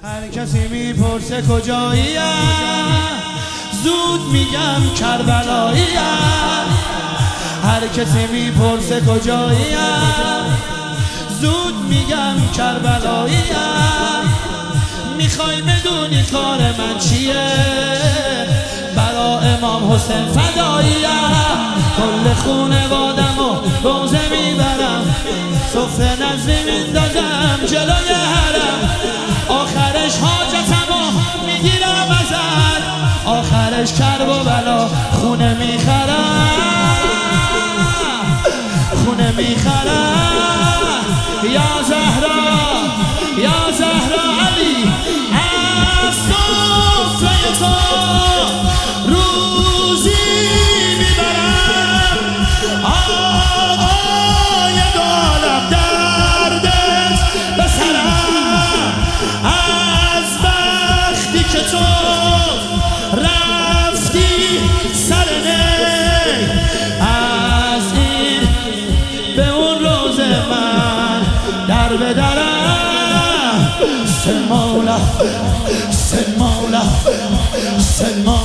هر کسی میپرسه کجاییم، زود میگم کربلاییم. هر کسی میپرسه کجاییم، زود میگم کربلاییم. میخوای بدونی کار من چیه؟ برا امام حسین فداییم. کل خونوادم و روزه میبرم، سفره نظری میندازم جلوی حرم. آخرش حاجتمو میگیرم ازت، آخرش کرب و بلا خونه میخرم، خونه میخرم. یا زهرا یا زهرا علی، از سفره تو روزی میبرم. آقای دولم دردت به سرم، از وقتی که تو رفتی سر نی، از این به اون روز من در به درم. سن مولا سن مولا سن مولا